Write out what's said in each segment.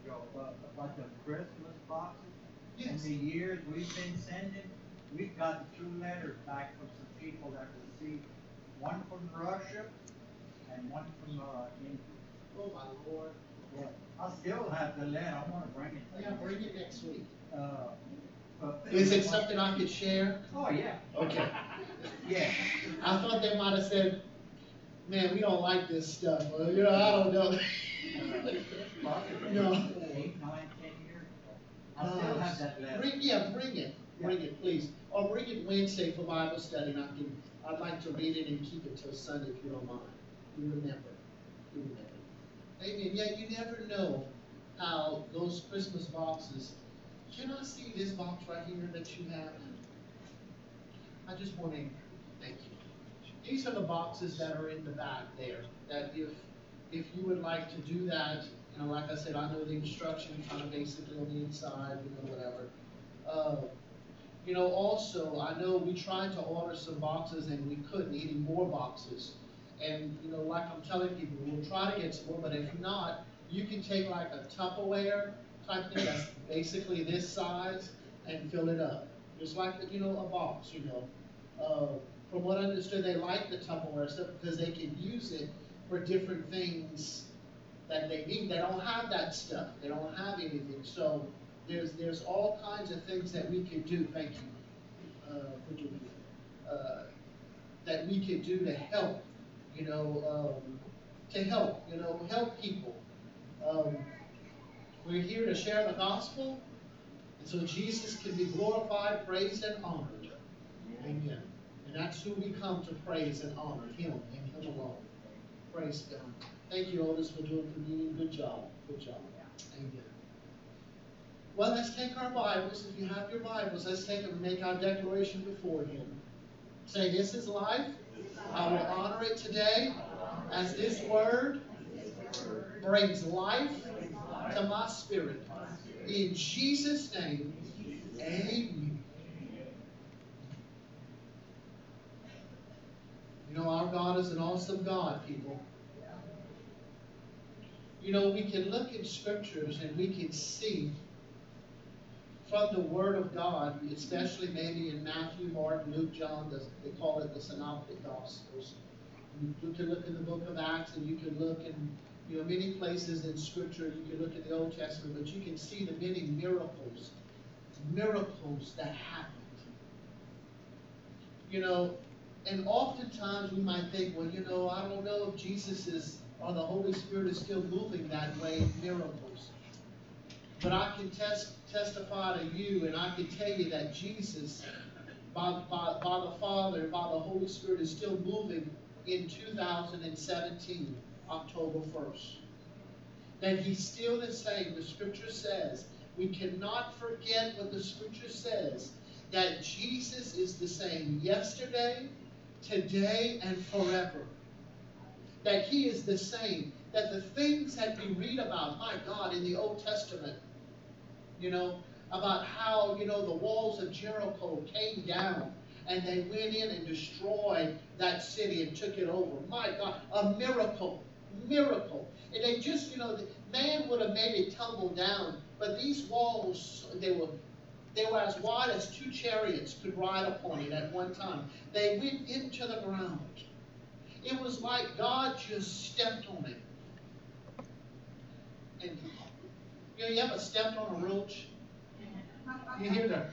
Joe, about the Christmas boxes. In Yes. the years we've been sending, we've gotten 2 letters back from some people that received, one from Russia and one from India. Oh my Lord. Yeah, I still have the letter. I want to bring it to Yeah, bring it next week. Uh, but Is it something I could share? Oh yeah. Okay. Yeah. I thought they might have said, man, we don't like this stuff. Well, you know, I don't know. Possibly No. 8, 9, 10 years ago. I still have that letter. Bring it. Bring it, please. Or bring it Wednesday for Bible study, and I'd like to read it and keep it till Sunday if you don't mind. You remember. You remember. Amen. Yeah, you never know how those Christmas boxes. Can I see this box right here that you have? I just want to thank you. These are the boxes that are in the back there. That if you would like to do that, you know, like I said, I know the instructions kind of basically on the inside, you know, whatever. Uh, you know, also, I know we tried to order some boxes and we couldn't, any more boxes. And, you know, like I'm telling people, we'll try to get some more, but if not, you can take like a Tupperware type thing that's basically this size and fill it up. Just like, you know, a box, you know. From what I understood, they like the Tupperware stuff because they can use it for different things that they need. They don't have that stuff. They don't have anything. So there's all kinds of things that we could do. Thank you for doing that. That we could do to help. You know, to help. You know, help people. Um, we're here to share the gospel, and so Jesus can be glorified, praised, and honored. Amen. And that's who we come to praise and honor, Him and Him alone. Praise God. Thank you, Otis, for doing communion. Good job. Good job. Amen. Well, let's take our Bibles. If you have your Bibles, let's take them and make our declaration before Him. Say, this is life. I will honor it today as this word brings life to my spirit. In Jesus' name, amen. You know, our God is an awesome God, people. You know, we can look in scriptures and we can see from the Word of God, especially maybe in Matthew, Mark, Luke, John, they call it the Synoptic Gospels. You can look in the book of Acts and you can look in, you know, many places in Scripture. You can look at the Old Testament, but you can see the many miracles that happened. You know, and oftentimes we might think, well, you know, I don't know if Jesus is, or the Holy Spirit is still moving that way in miracles. But I can testify to you, and I can tell you that Jesus, by the Father and by the Holy Spirit, is still moving in 2017, October 1st. That He's still the same. The Scripture says, we cannot forget what the Scripture says, that Jesus is the same yesterday, today, and forever. That He is the same. That the things that we read about, my God, in the Old Testament, you know, about how, you know, the walls of Jericho came down and they went in and destroyed that city and took it over. My God, a miracle, miracle. And they just, you know, man would have made it tumble down, but these walls, they were as wide as 2 chariots could ride upon it at one time. They went into the ground. It was like God just stepped on it. And you know, you ever stepped on a roach? You hear the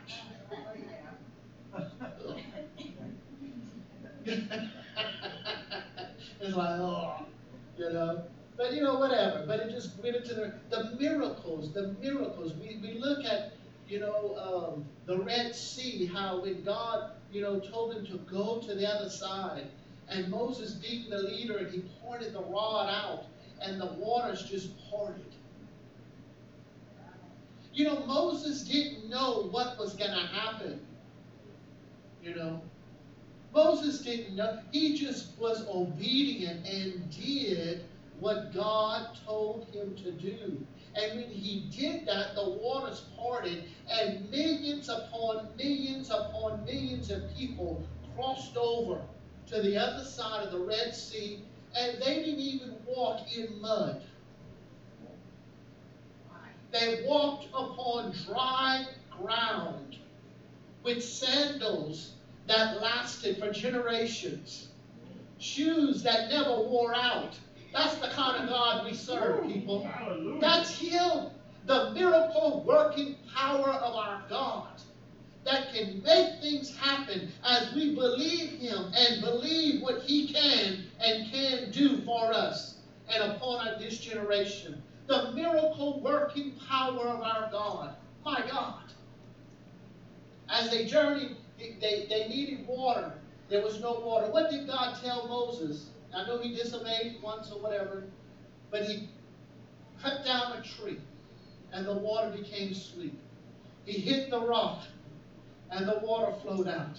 it's like, oh, you know. But you know, whatever. But it just went into the miracles, the miracles. We look at, you know, the Red Sea, how when God, you know, told him to go to the other side, and Moses being the leader, and he pointed the rod out, and the waters just parted. You know, Moses didn't know what was going to happen. You know, Moses didn't know. He just was obedient and did what God told him to do. And when he did that, the waters parted, and millions upon millions upon millions of people crossed over to the other side of the Red Sea, and they didn't even walk in mud. They walked upon dry ground with sandals that lasted for generations, shoes that never wore out. That's the kind of God we serve, people. Hallelujah. That's Him, the miracle working power of our God that can make things happen as we believe Him and believe what He can and can do for us and upon this generation. The miracle working power of our God. My God. As they journeyed, they needed water. There was no water. What did God tell Moses? I know He disobeyed once or whatever, but He cut down a tree and the water became sweet. He hit the rock and the water flowed out.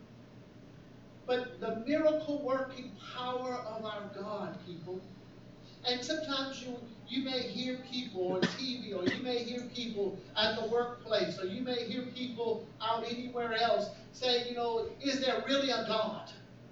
But the miracle working power of our God, people. And sometimes you may hear people on TV, or you may hear people at the workplace, or you may hear people out anywhere else say, you know, is there really a God?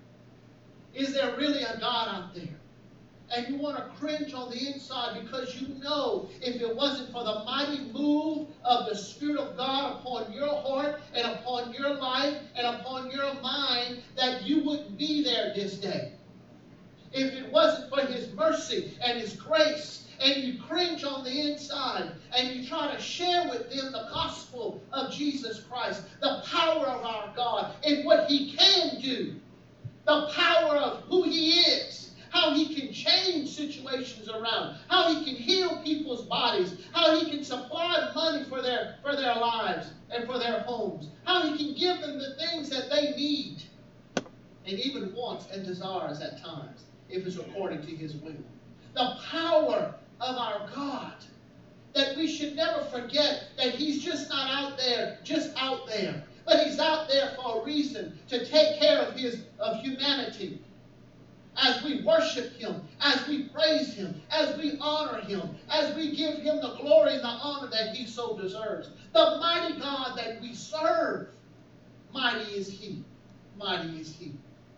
Is there really a God out there? And you want to cringe on the inside because you know if it wasn't for the mighty move of the Spirit of God upon your heart and upon your life and upon your mind, that you wouldn't be there this day. If it wasn't for His mercy and His grace, and you cringe on the inside and you try to share with them the gospel of Jesus Christ, the power of our God and what He can do, the power of who He is, how He can change situations around, how He can heal people's bodies, how He can supply money for their lives and for their homes, how He can give them the things that they need and even wants and desires at times, if it's according to His will. The power of our God, that we should never forget that He's just not out there, but He's out there for a reason, to take care of humanity. As we worship Him, as we praise Him, as we honor Him, as we give Him the glory and the honor that He so deserves. The mighty God that we serve, mighty is He. Mighty is He.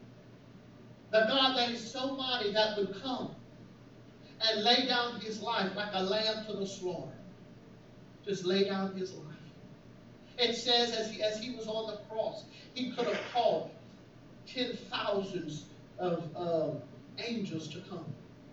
The God that is so mighty that would come and lay down His life like a lamb to the slaughter. Just lay down His life. It says as he was on the cross, He could have called 10,000s of angels to come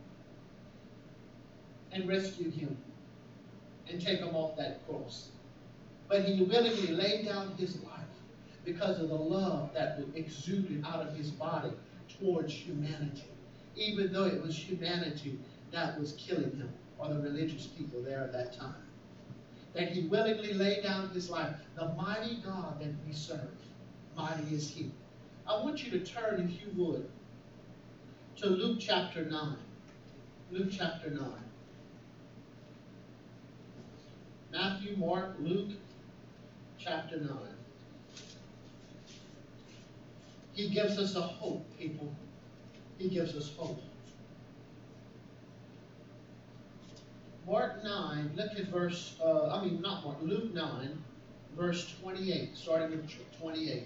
and rescue Him and take Him off that cross. But He willingly laid down His life because of the love that was exuded out of His body towards humanity, even though it was humanity that was killing Him, or the religious people there at that time. That He willingly laid down His life. The mighty God that we serve, mighty is He. I want you to turn, if you would, to Luke chapter 9. Luke chapter 9. Matthew, Mark, Luke chapter 9. He gives us a hope, people. He gives us hope. Mark 9, look at Luke 9, verse 28, starting with 28.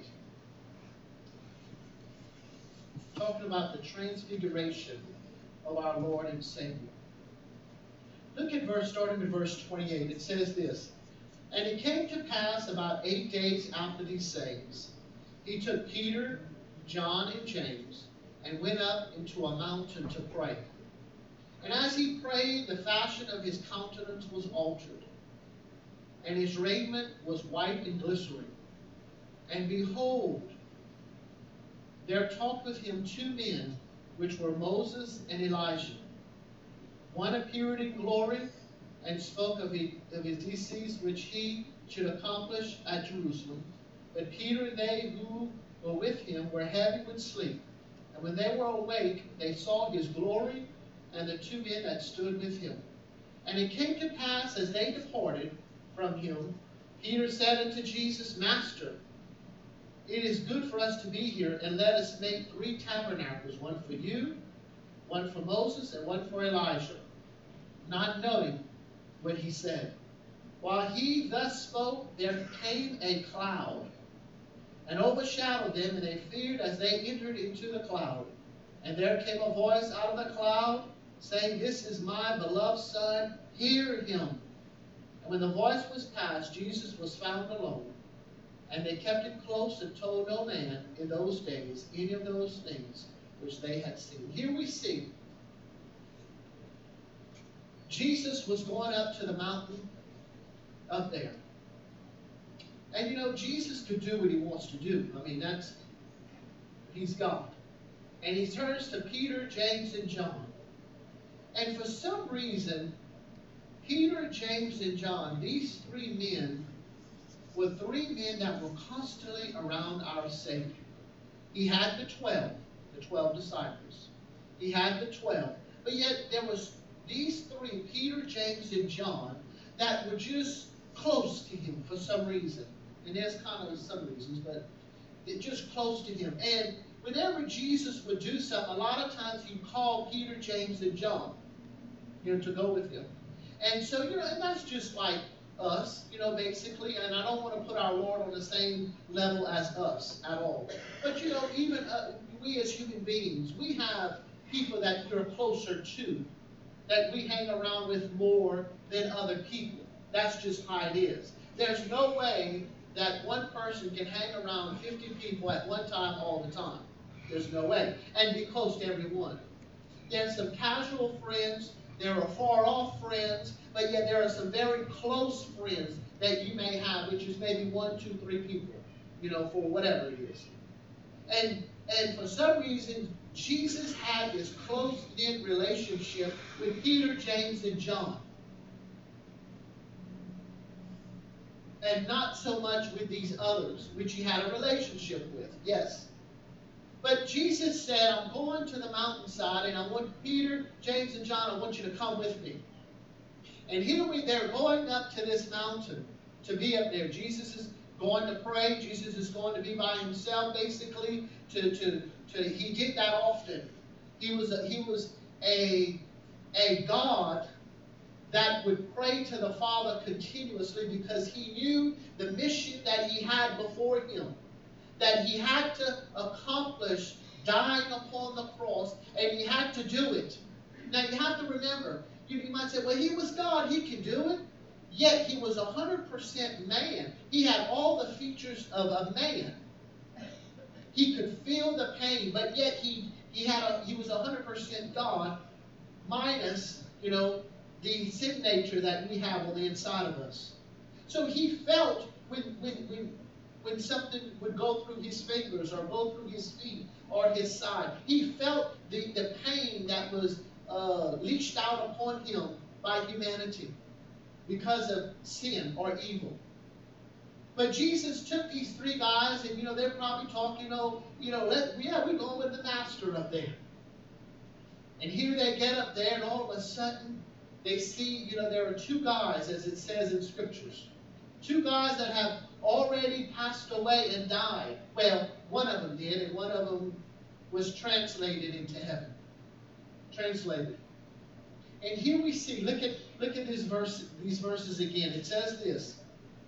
Talking about the transfiguration of our Lord and Savior. Look at starting with verse 28. It says this: And it came to pass about 8 days after these sayings, He took Peter, John, and James, and went up into a mountain to pray. And as He prayed, the fashion of His countenance was altered, and His raiment was white and glistering. And behold, there talked with Him 2 men, which were Moses and Elijah. One appeared in glory, and spoke of his decease which He should accomplish at Jerusalem. But Peter and they who were with Him were heavy with sleep. And when they were awake, they saw His glory, and the 2 men that stood with Him. And it came to pass, as they departed from Him, Peter said unto Jesus, Master, it is good for us to be here, and let us make 3 tabernacles, one for you, one for Moses, and one for Elijah, not knowing what he said. While he thus spoke, there came a cloud, and overshadowed them, and they feared as they entered into the cloud. And there came a voice out of the cloud, saying, This is my beloved Son, hear Him. And when the voice was passed, Jesus was found alone. And they kept him close and told no man in those days any of those things which they had seen. Here we see Jesus was going up to the mountain up there. And you know, Jesus could do what he wants to do. I mean, he's God. And he turns to Peter, James, and John. And for some reason, Peter, James, and John, these three men, were three men that were constantly around our Savior. He had the 12 disciples. He had the 12. But yet there was these three, Peter, James, and John, that were just close to him for some reason. And there's kind of some reasons, but they're just close to him. And whenever Jesus would do something, a lot of times he'd call Peter, James, and John, to go with him. And so, and that's just like us, basically. And I don't want to put our Lord on the same level as us at all. But, even we as human beings, we have people that we're closer to, that we hang around with more than other people. That's just how it is. There's no way that one person can hang around 50 people at one time all the time. There's no way. And be close to everyone. There's some casual friends. There are far-off friends. But yet there are some very close friends that you may have, which is maybe 1, 2, 3 people, for whatever it is. And for some reason, Jesus had this close-knit relationship with Peter, James, and John. And not so much with these others, which he had a relationship with, yes. But Jesus said, I'm going to the mountainside, and I want Peter, James, and John, I want you to come with me. And they're going up to this mountain to be up there. Jesus is going to pray. Jesus is going to be by himself, basically. He did that often. He was a God that would pray to the Father continuously because he knew the mission that he had before him, that he had to accomplish dying upon the cross, and he had to do it. Now you have to remember, you might say, well, he was God, he can do it. Yet he was 100% man. He had all the features of a man. He could feel the pain, but yet he was 100% God, minus, the sin nature that we have on the inside of us. So he felt when something would go through his fingers or go through his feet or his side, he felt the pain that was leached out upon him by humanity because of sin or evil. But Jesus took these three guys, and they're probably talking, we're going with the master up there. And here they get up there, and all of a sudden they see, there are two guys, as it says in scriptures. Two guys that have already passed away and died. Well, one of them did, and one of them was translated into heaven. Translated. And here we see, look at these verses again. It says this.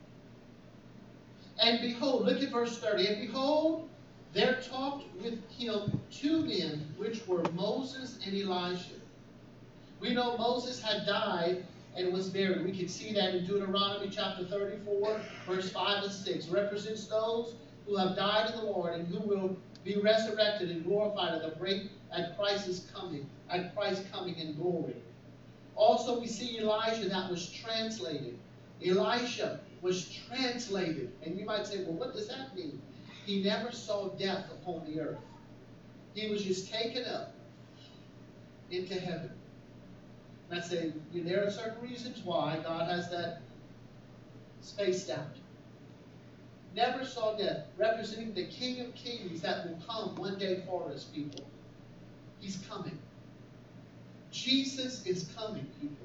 And behold, look at verse 30. And behold, there talked with him two men, which were Moses and Elijah. We know Moses had died and was buried. We can see that in Deuteronomy chapter 34, verse 5 and 6. Represents those who have died in the Lord and who will be resurrected and glorified at Christ's coming in glory. Also, we see Elijah that was translated. Elisha was translated. And you might say, well, what does that mean? He never saw death upon the earth. He was just taken up into heaven. And I say, there are certain reasons why God has that spaced out. Never saw death, representing the King of Kings that will come one day for us, people. He's coming. Jesus is coming, people.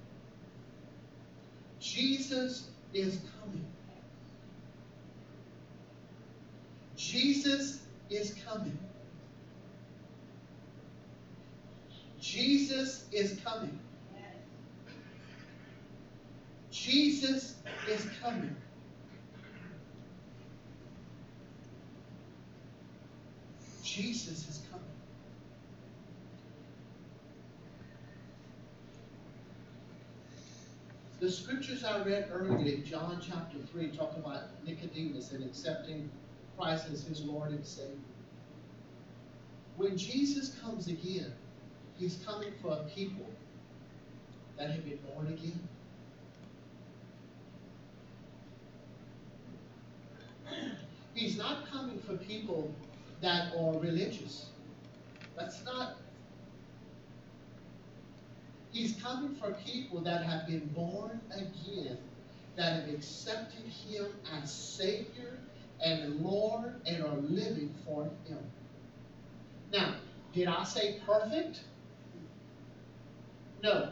Jesus is coming. Jesus is coming. Jesus is coming. Jesus is coming. Jesus is coming. The scriptures I read earlier in John chapter 3 talk about Nicodemus and accepting Christ as his Lord and Savior. When Jesus comes again, he's coming for a people that have been born again. He's not coming for people that are religious. That's not. He's coming for people that have been born again, that have accepted him as Savior and Lord and are living for him. Now, did I say perfect? No.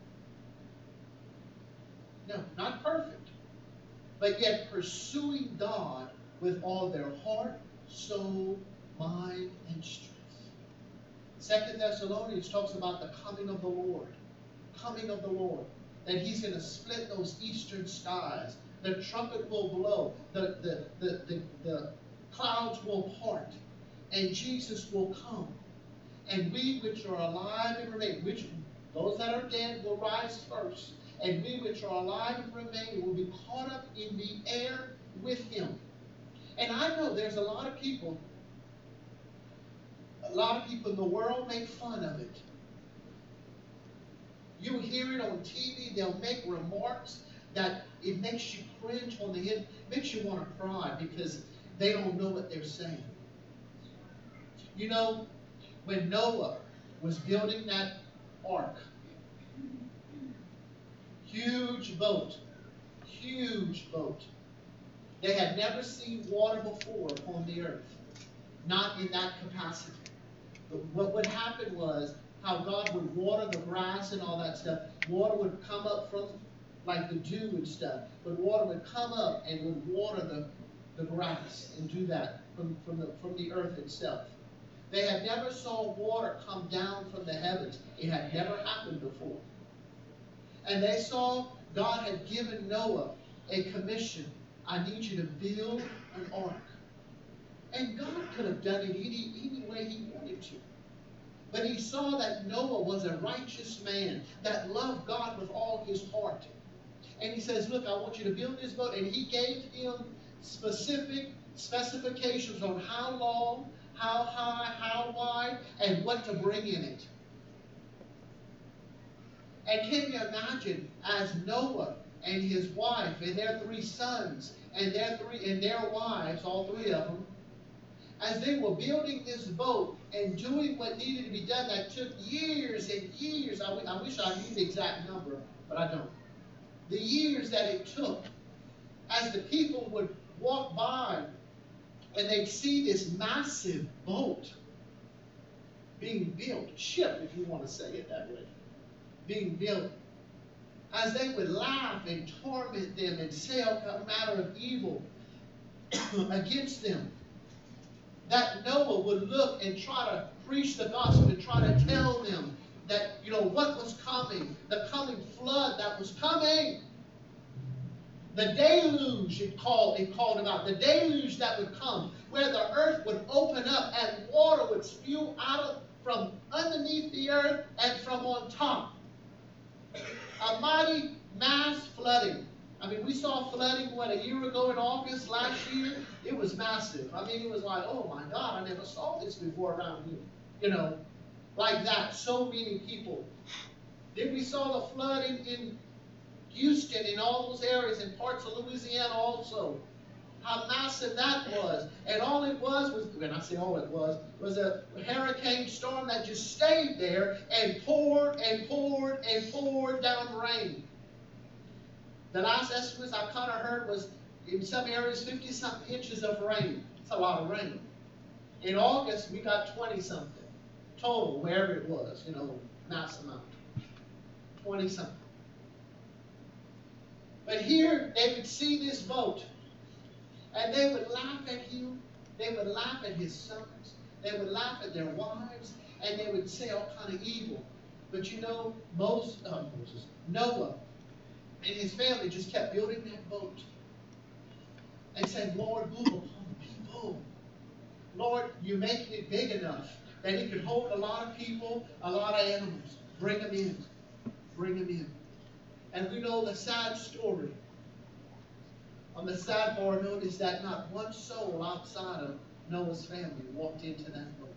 No, not perfect. But yet pursuing God with all their heart, soul, mind, and strength. 2 Thessalonians talks about the coming of the Lord. Coming of the Lord. That he's going to split those eastern skies. The trumpet will blow. The clouds will part. And Jesus will come. And we which are alive and remain, which those that are dead will rise first. And we which are alive and remain will be caught up in the air with him. And I know there's a lot of people in the world make fun of it. You hear it on TV, they'll make remarks that it makes you cringe on the head, makes you want to cry because they don't know what they're saying. You know, when Noah was building that ark, huge boat, they had never seen water before upon the earth, not in that capacity. But what would happen was how God would water the grass and all that stuff. Water would come up from, like the dew and stuff, but water would come up and would water the grass and do that from the earth itself. They had never saw water come down from the heavens. It had never happened before. And they saw God had given Noah a commission. I need you to build an ark. And God could have done it any way he wanted to. But he saw that Noah was a righteous man that loved God with all his heart. And he says, look, I want you to build this boat. And he gave him specific specifications on how long, how high, how wide, and what to bring in it. And can you imagine, as Noah and his wife and their 3 sons and their wives, all 3 of them, as they were building this boat and doing what needed to be done, that took years and years. I wish I knew the exact number, but I don't. The years that it took, as the people would walk by and they'd see this massive boat being built, ship if you want to say it that way, being built, as they would laugh and torment them and say a matter of evil against them, that Noah would look and try to preach the gospel and try to tell them that, what was coming, the coming flood that was coming. The deluge, it called about, the deluge that would come, where the earth would open up and water would spew out from underneath the earth and from on top. A mighty mass flooding. I mean, we saw flooding, a year ago in August last year? It was massive. I mean, it was like, oh my God, I never saw this before around here. Like that, so many people. Then we saw the flooding in Houston, in all those areas, in parts of Louisiana also. How massive that was. And all it was, when I say all it was a hurricane storm that just stayed there and poured and poured and poured down rain. The last estimates I kind of heard was, in some areas, 50-something inches of rain. It's a lot of rain. In August, we got 20-something total, wherever it was, mass amount. 20-something. But here, they would see this boat, and they would laugh at him. They would laugh at his sons. They would laugh at their wives, and they would say all kind of evil. But Noah and his family just kept building that boat and said, Lord, move upon the people. Lord, you're making it big enough that it could hold a lot of people, a lot of animals. Bring them in. Bring them in. And we know the sad story. On the sidebar note is that not one soul outside of Noah's family walked into that boat.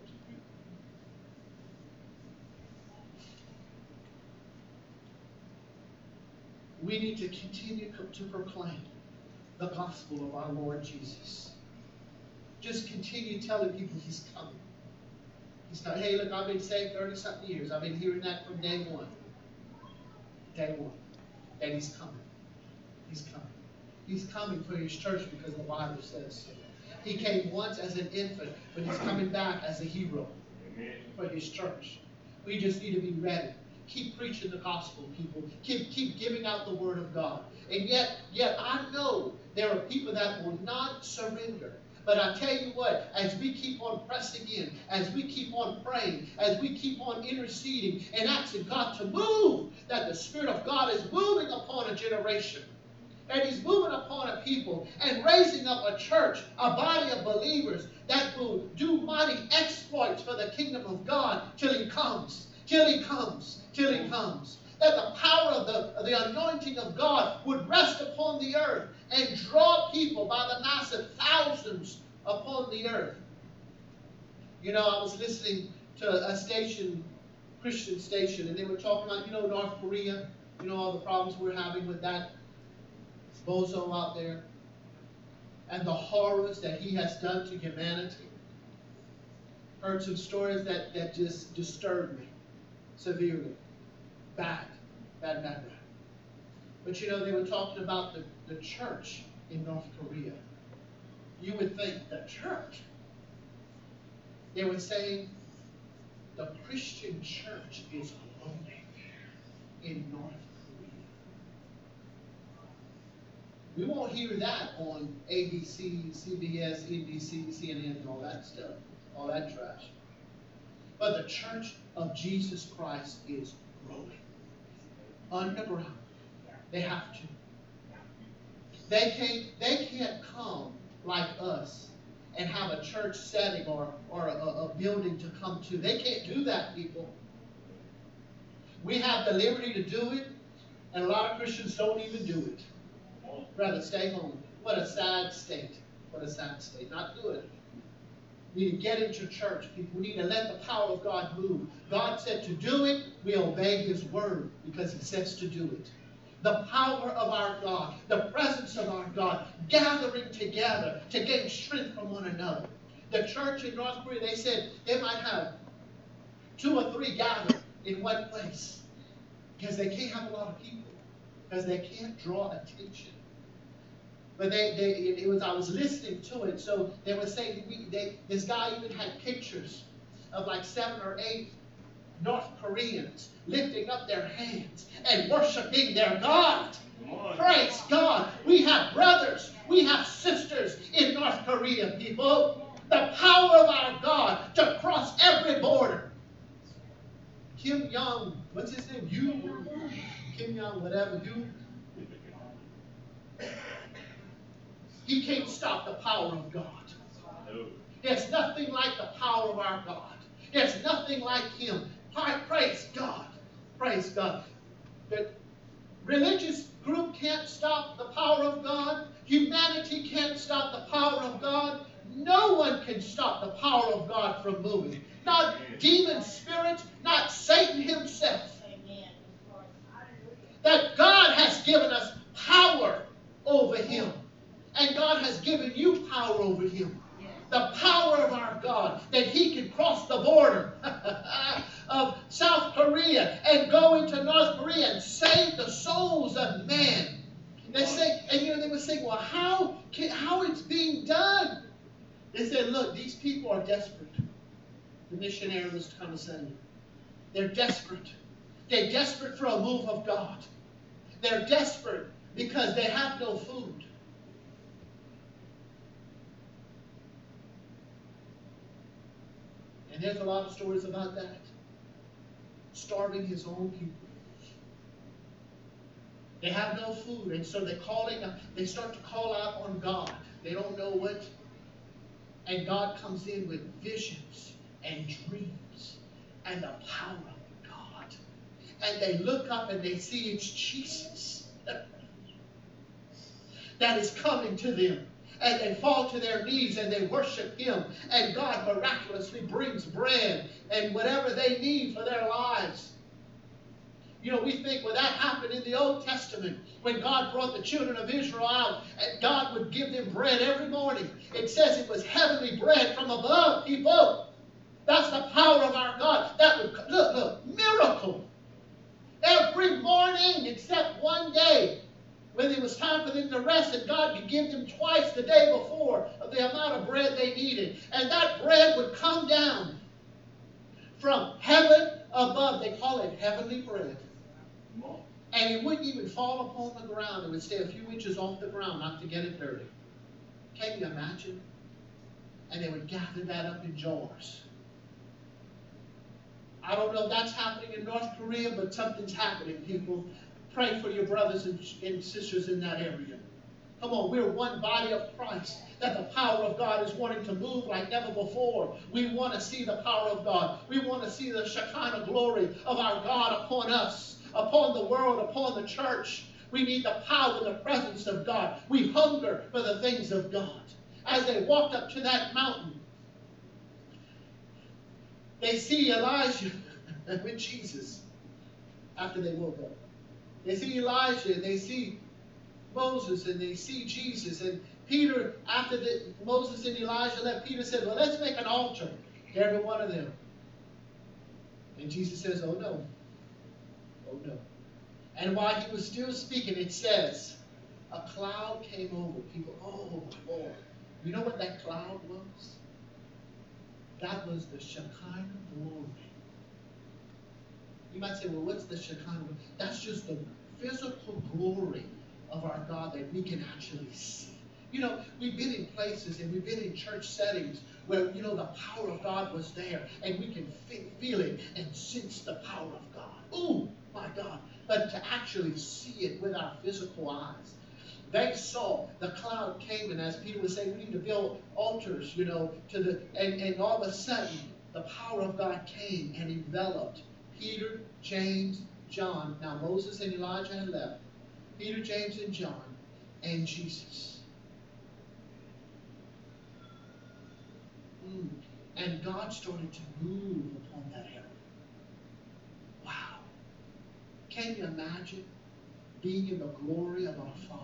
We need to continue to proclaim the gospel of our Lord Jesus. Just continue telling people He's coming. He's coming. Hey, look, I've been saved 30-something years. I've been hearing that from day one. Day one. That He's coming. He's coming. He's coming for His church because the Bible says so. He came once as an infant, but He's coming back as a hero for His church. We just need to be ready. Keep preaching the gospel, people. Keep giving out the word of God. And yet I know there are people that will not surrender. But I tell you what, as we keep on pressing in, as we keep on praying, as we keep on interceding and asking God to move, that the Spirit of God is moving upon a generation. And He's moving upon a people and raising up a church, a body of believers that will do mighty exploits for the kingdom of God till He comes. Till He comes. Till He comes. That the power of the anointing of God would rest upon the earth and draw people by the massive thousands upon the earth. You know, I was listening to a station, Christian station, and they were talking about, North Korea, all the problems we're having with that bozo out there, and the horrors that he has done to humanity. Heard some stories that just disturbed me severely. Bad. But they were talking about the church in North Korea. You would think the church. They were saying the Christian church is growing in North Korea. We won't hear that on ABC, CBS, NBC, CNN, and all that stuff, all that trash. But the church of Jesus Christ is growing. Underground. They have to. They can't come like us and have a church setting or a building to come to. They can't do that, people. We have the liberty to do it, and a lot of Christians don't even do it. Rather stay home. What a sad state. What a sad state. Not good. We need to get into church, people. We need to let the power of God move. God said to do it. We obey His word because He says to do it. The power of our God, the presence of our God, gathering together to gain strength from one another. The church in North Korea, they said they might have 2 or 3 gathered in one place because they can't have a lot of people, because they can't draw attention. But I was listening to it, so they were saying, this guy even had pictures of like 7 or 8 North Koreans lifting up their hands and worshiping their God. Praise God. We have brothers, we have sisters in North Korea, people. The power of our God to cross every border. Kim Jong, what's his name? Kim Jong, whatever, He can't stop the power of God. There's nothing like the power of our God. There's nothing like Him. Praise God. Praise God. The religious group can't stop the power of God. Humanity can't stop the power of God. No one can stop the power of God from moving. Not demon spirits, not Satan himself. That God has given us power over him. And God has given you power over him. The power of our God, that He can cross the border of South Korea and go into North Korea and save the souls of man. They say, and they were saying, well, how it's being done? They said, look, these people are desperate. The missionary was kind of saying, they're desperate. They're desperate for a move of God. They're desperate because they have no food. And there's a lot of stories about that. Starving His own people. They have no food, and so they start to call out on God. They don't know what. And God comes in with visions and dreams and the power of God. and they look up and they see it's Jesus that is coming to them. And they fall to their knees and they worship Him. And God miraculously brings bread and whatever they need for their lives. You know, we think, well, that happened in the Old Testament when God brought the children of Israel out and God would give them bread every morning. It says it was heavenly bread from above, people. That's the power of our God. That would, look, miracle. Every morning except one day when it was time for them to rest, and God could give them twice the day before of the amount of bread they needed. And that bread would come down from heaven above. They call it heavenly bread. And it wouldn't even fall upon the ground. It would stay a few inches off the ground, not to get it dirty. Can you imagine? And they would gather that up in jars. I don't know if that's happening in North Korea, but something's happening, people. Pray for your brothers and sisters in that area. Come on, we're one body of Christ, that the power of God is wanting to move like never before. We want to see the power of God. We want to see the Shekinah glory of our God upon us, upon the world, upon the church. We need the power and the presence of God. We hunger for the things of God. As they walked up to that mountain, they see Elijah with Jesus after they woke up. They see Elijah, they see Moses, and they see Jesus. And Peter, after Moses and Elijah left, Peter said, well, let's make an altar to every one of them. And Jesus says, oh no. Oh no. And while he was still speaking, it says, a cloud came over people. Oh, Lord. You know what that cloud was? That was the Shekinah glory. You might say, well, what's the Shekinah? That's just the physical glory of our God that we can actually see. You know, we've been in places and we've been in church settings where, you know, the power of God was there and we can feel it and sense the power of God. Ooh, my God. But to actually see it with our physical eyes. They saw the cloud came, and as Peter was saying, we need to build altars, you know, and all of a sudden the power of God came and enveloped Peter, James, John. Now Moses and Elijah had left. Peter, James, and John, and Jesus. And God started to move upon that area. Wow. Can you imagine being in the glory of our Father?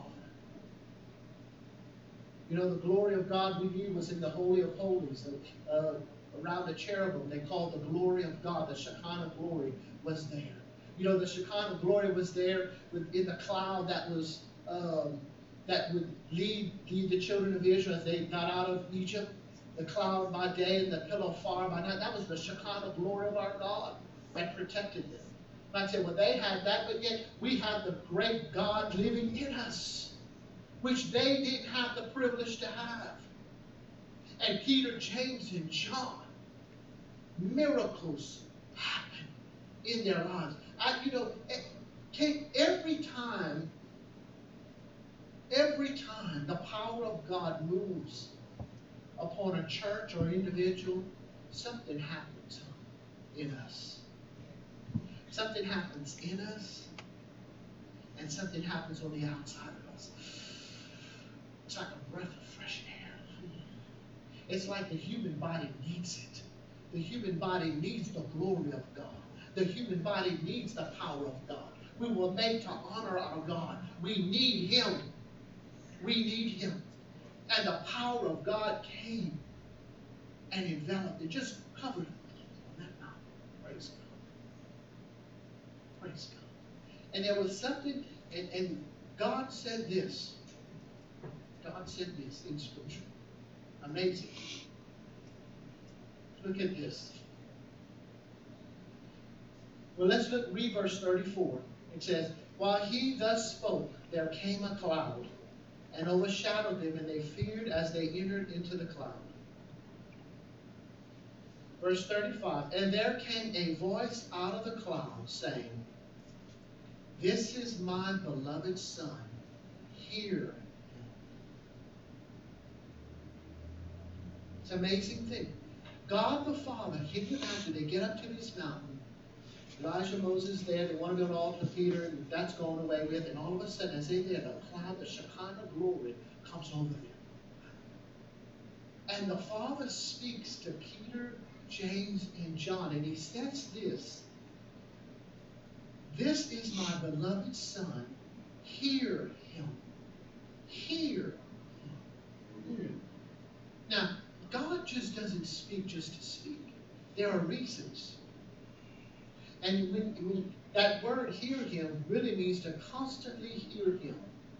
You know, the glory of God we knew was in the Holy of Holies. Around the cherubim, they called the glory of God, the Shekinah glory was there. You know, the Shekinah glory was there in the cloud that was that would lead the children of Israel as they got out of Egypt. The cloud by day and the pillar of fire by night. That was the Shekinah glory of our God that protected them. And I said, well, they had that, but yet we have the great God living in us, which they didn't have the privilege to have. And Peter, James, and John, miracles happen in their lives. Every time the power of God moves upon a church or individual, something happens in us. Something happens in us, and something happens on the outside of us. It's like a breath of fresh air. It's like the human body needs it. The human body needs the glory of God. The human body needs the power of God. We were made to honor our God. We need Him. We need Him. And the power of God came and enveloped it, just covered on that mountain. Praise God. Praise God. And there was something, and God said this. God said this in Scripture. Amazing. Look at this. Well, let's read verse 34. It says, while he thus spoke, there came a cloud and overshadowed them, and they feared as they entered into the cloud. Verse 35, and there came a voice out of the cloud saying, this is my beloved Son, hear him. It's an amazing thing. God the Father, can you imagine, they get up to this mountain, Elijah, Moses there, they want to build an altar to Peter, and that's gone away with, and all of a sudden, as they're there, the cloud, the Shekinah glory comes over them. And the Father speaks to Peter, James, and John, and he says this: "This is my beloved Son, hear him." Hear him. Now, God just doesn't speak just to speak. There are reasons. And when that word "hear him" really means to constantly hear him.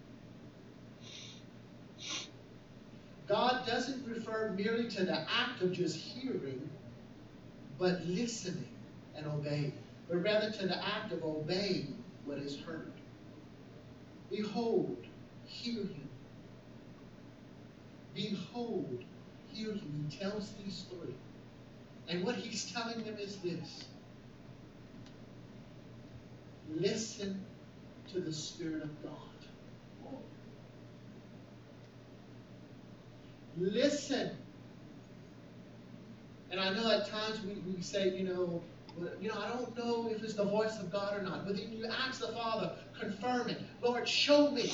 God doesn't refer merely to the act of just hearing, but listening and obeying, but rather to the act of obeying what is heard. Behold, hear him. Behold, hear him. He tells these three. And what he's telling them is this: listen to the Spirit of God. Listen. And I know at times we say, I don't know if it's the voice of God or not. But then you ask the Father, confirm it. Lord, show me.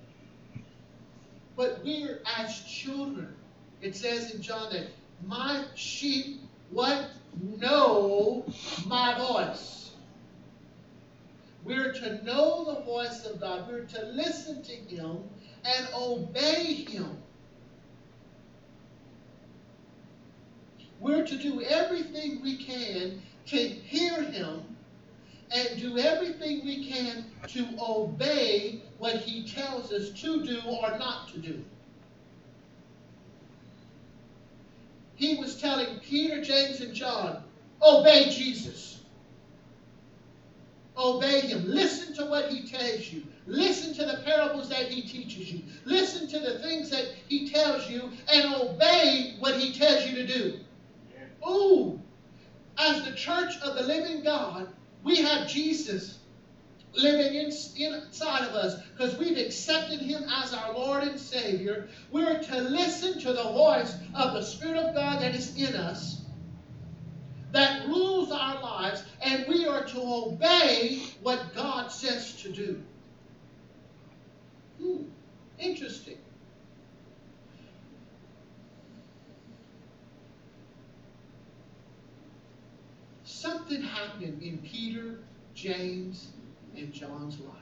But we're as children. It says in John that my sheep, what? Know my voice. We're to know the voice of God. We're to listen to him and obey him. We're to do everything we can to hear him and do everything we can to obey what he tells us to do or not to do. He was telling Peter, James, and John, obey Jesus. Obey him. Listen to what he tells you. Listen to the parables that he teaches you. Listen to the things that he tells you and obey what he tells you to do. Ooh, as the church of the living God, we have Jesus living inside of us because we've accepted him as our Lord and Savior. We're to listen to the voice of the Spirit of God that is in us, that rules our lives, and we are to obey what God says to do. Interesting. Something happened in Peter, James, and John's life.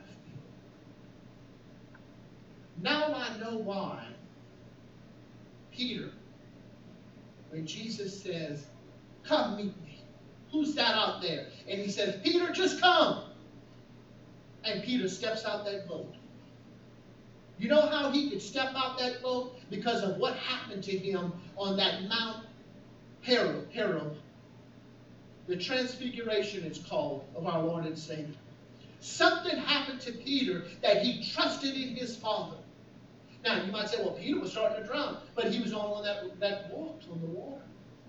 Now I know why Peter, when Jesus says, "Come meet me," who's that out there? And he says, "Peter, just come." And Peter steps out that boat. You know how he could step out that boat? Because of what happened to him on that Mount Horeb. The transfiguration, it's called, of our Lord and Savior. Something happened to Peter that he trusted in his Father. Now, you might say, well, Peter was starting to drown, but he was the only one that walked on the water.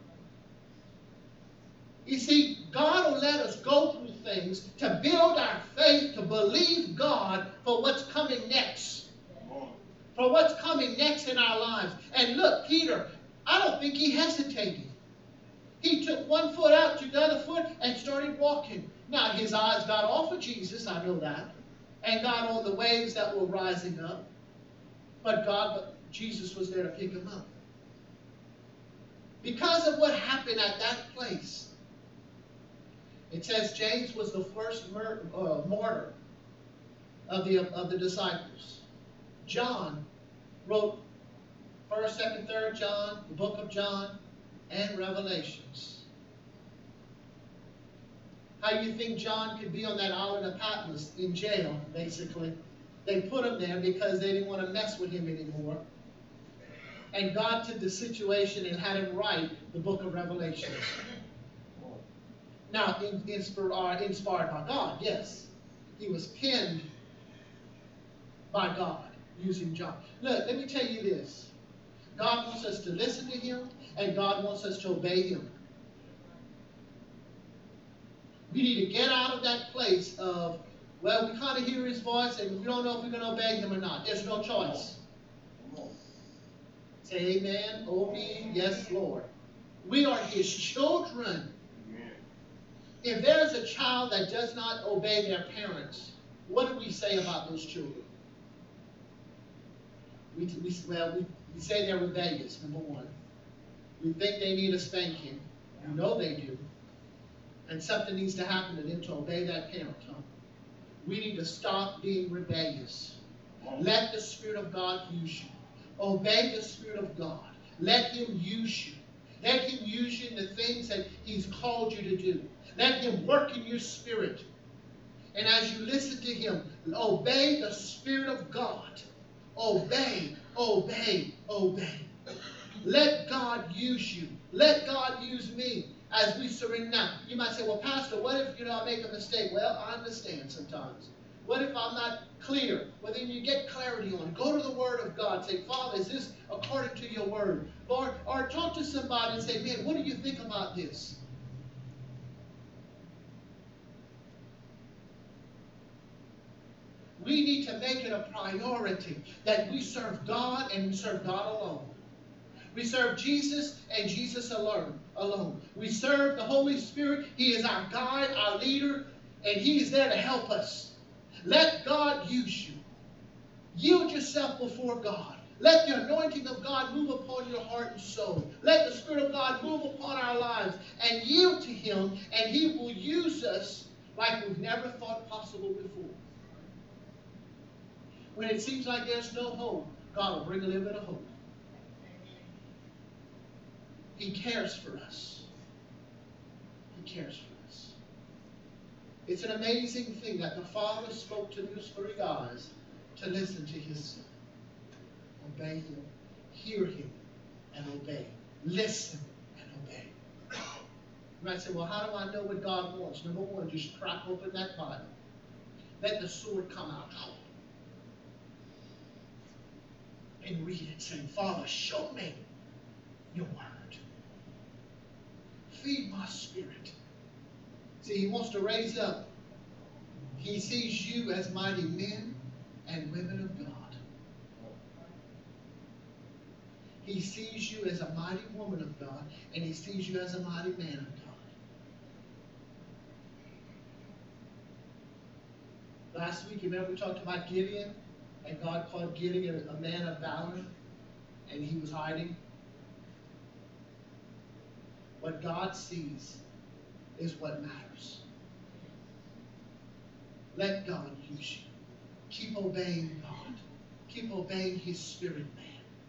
You see, God will let us go through things to build our faith, to believe God for what's coming next. For what's coming next in our lives. And look, Peter, I don't think he hesitated. He took one foot out, took the other foot, and started walking. Now, his eyes got off of Jesus, I know that, and got on the waves that were rising up. But Jesus was there to pick him up. Because of what happened at that place, it says James was the first martyr of the disciples. John wrote 1st, 2nd, 3rd John, the book of John, and Revelations. How you think John could be on that island of Patmos in jail, basically? They put him there because they didn't want to mess with him anymore. And God took the situation and had him write the book of Revelations. Now, inspired by God, yes. He was penned by God using John. Look, let me tell you this. God wants us to listen to him, and God wants us to obey him. We need to get out of that place of, well, we kind of hear his voice, and we don't know if we're going to obey him or not. There's no choice. Say amen. Oh me, yes, Lord. We are his children. Amen. If there's a child that does not obey their parents, what do we say about those children? We say they're rebellious, number one. We think they need a spanking. You know they do. And something needs to happen to them to obey that parent. Huh? We need to stop being rebellious. Let the Spirit of God use you. Obey the Spirit of God. Let Him use you. Let Him use you in the things that He's called you to do. Let Him work in your spirit. And as you listen to Him, obey the Spirit of God. Obey, obey, obey. Let God use you. Let God use me as we surrender now. You might say, well, Pastor, what if, I make a mistake? Well, I understand sometimes. What if I'm not clear? Well, then you get clarity on it. Go to the Word of God. Say, Father, is this according to your Word? Lord, or talk to somebody and say, man, what do you think about this? We need to make it a priority that we serve God and we serve God alone. We serve Jesus and Jesus alone. We serve the Holy Spirit. He is our guide, our leader, and He is there to help us. Let God use you. Yield yourself before God. Let the anointing of God move upon your heart and soul. Let the Spirit of God move upon our lives and yield to Him, and He will use us like we've never thought possible before. When it seems like there's no hope, God will bring a little bit of hope. He cares for us. He cares for us. It's an amazing thing that the Father spoke to those three guys to listen to His Son. Obey Him, hear Him, and obey. Listen and obey. You might say, well, how do I know what God wants? Number one, just crack open that Bible. Let the sword come out. And read it, saying, Father, show me your word. Feed my spirit. See, He wants to raise up. He sees you as mighty men and women of God. He sees you as a mighty woman of God, and He sees you as a mighty man of God. Last week, remember we talked about Gideon, and God called Gideon a man of valor, and he was hiding. What God sees is what matters. Let God use you. Keep obeying God. Keep obeying His Spirit, man.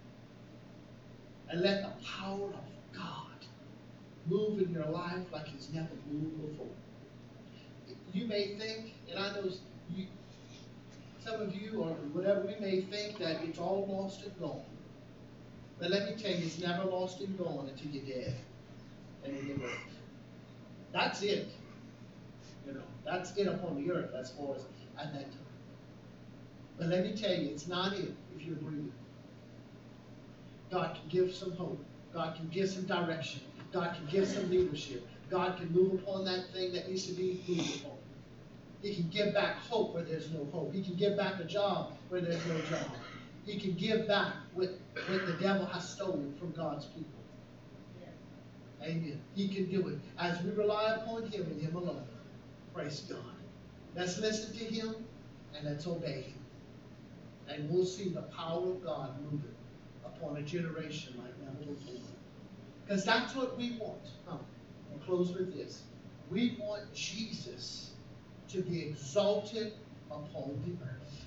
And let the power of God move in your life like He's never moved before. You may think, and I know some of you, or whatever, we may think that it's all lost and gone. But let me tell you, it's never lost and gone until you're dead and in the earth. That's it. That's it upon the earth as far as at that time. But let me tell you, it's not it if you're breathing. God can give some hope. God can give some direction. God can give some leadership. God can move upon that thing that needs to be moved upon. He can give back hope where there's no hope. He can give back a job where there's no job. He can give back what the devil has stolen from God's people. Yeah. Amen. He can do it as we rely upon Him and Him alone. Praise God. Let's listen to Him and let's obey Him. And we'll see the power of God moving upon a generation like never before. Because that's what we want. I'll close with this. We want Jesus to be exalted upon the earth.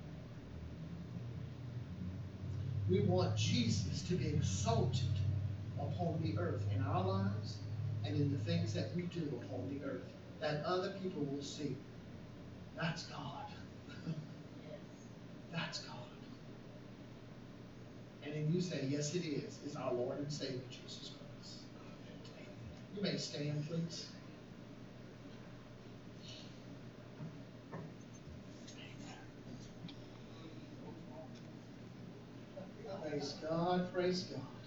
We want Jesus to be exalted upon the earth in our lives and in the things that we do upon the earth, that other people will see. That's God. That's God. And then you say, yes, it is. It's our Lord and Savior, Jesus Christ. You may stand, please. Praise God, praise God.